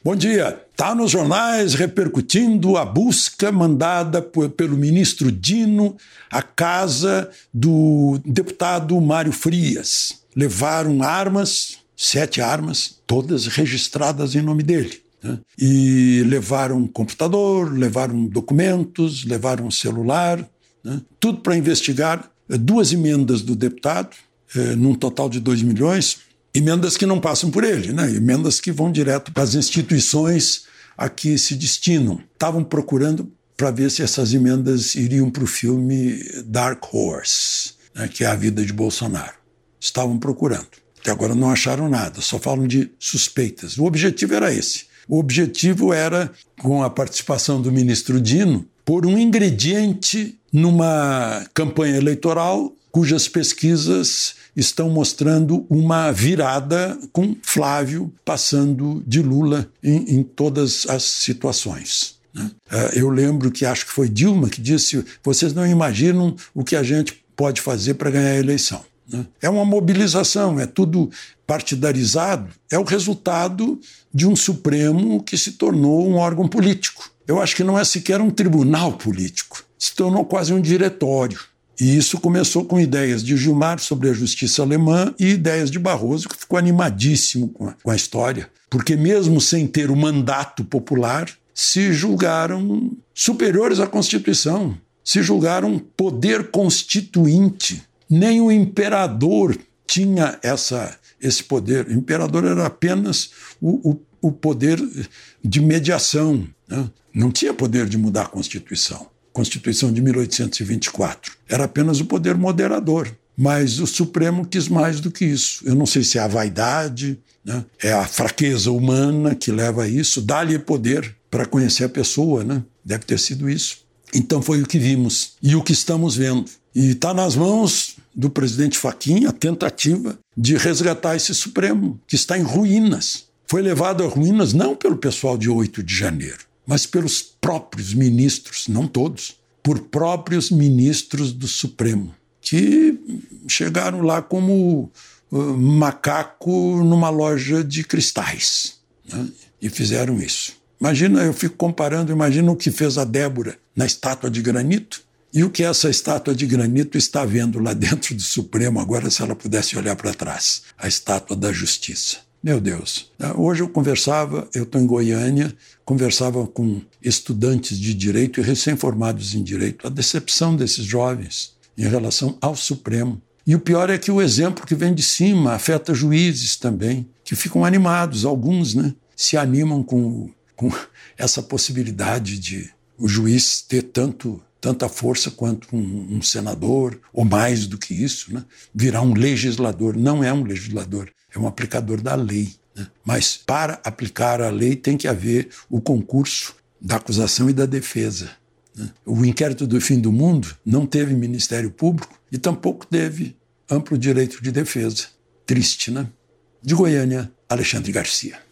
Bom dia. Está nos jornais repercutindo a busca mandada pelo ministro Dino à casa do deputado Mário Frias. Levaram armas, 7 armas, todas registradas em nome dele. E levaram um computador, levaram documentos, levaram um celular, tudo para investigar 2 emendas do deputado, num total de 2 milhões, emendas que não passam por ele, emendas que vão direto para as instituições a que se destinam. Estavam procurando para ver se essas emendas iriam para o filme Dark Horse, que é a vida de Bolsonaro. Estavam procurando. Até agora não acharam nada, só falam de suspeitas. O objetivo era esse. O objetivo era, com a participação do ministro Dino, pôr um ingrediente numa campanha eleitoral cujas pesquisas estão mostrando uma virada com Flávio passando de Lula em todas as situações. Eu lembro que acho que foi Dilma que disse: vocês não imaginam o que a gente pode fazer para ganhar a eleição. É uma mobilização, é tudo partidarizado, é o resultado de um Supremo que se tornou um órgão político. Eu acho que não é sequer um tribunal político, se tornou quase um diretório. E isso começou com ideias de Gilmar sobre a justiça alemã e ideias de Barroso, que ficou animadíssimo com a história, porque mesmo sem ter o mandato popular, se julgaram superiores à Constituição, se julgaram poder constituinte. Nem o imperador tinha esse poder. O imperador era apenas o poder de mediação, Não tinha poder de mudar a Constituição. Constituição de 1824. Era apenas o poder moderador. Mas o Supremo quis mais do que isso. Eu não sei se é a vaidade, é a fraqueza humana que leva a isso. Dá-lhe poder para conhecer a pessoa, Deve ter sido isso. Então foi o que vimos e o que estamos vendo. E está nas mãos do presidente Fachin a tentativa de resgatar esse Supremo, que está em ruínas. Foi levado a ruínas não pelo pessoal de 8 de janeiro, mas pelos próprios ministros, não todos, por próprios ministros do Supremo, que chegaram lá como macaco numa loja de cristais, e fizeram isso. Imagina, eu fico comparando, imagina o que fez a Débora na estátua de granito e o que essa estátua de granito está vendo lá dentro do Supremo agora, se ela pudesse olhar para trás, a estátua da justiça. Meu Deus, hoje eu estou em Goiânia, conversava com estudantes de direito e recém-formados em direito, a decepção desses jovens em relação ao Supremo. E o pior é que o exemplo que vem de cima afeta juízes também, que ficam animados, alguns, se animam com essa possibilidade de o juiz ter tanta força quanto um senador, ou mais do que isso, virar um legislador. Não é um legislador, é um aplicador da lei. Mas para aplicar a lei tem que haver o concurso da acusação e da defesa. O inquérito do fim do mundo não teve Ministério Público e tampouco teve amplo direito de defesa. Triste, De Goiânia, Alexandre Garcia.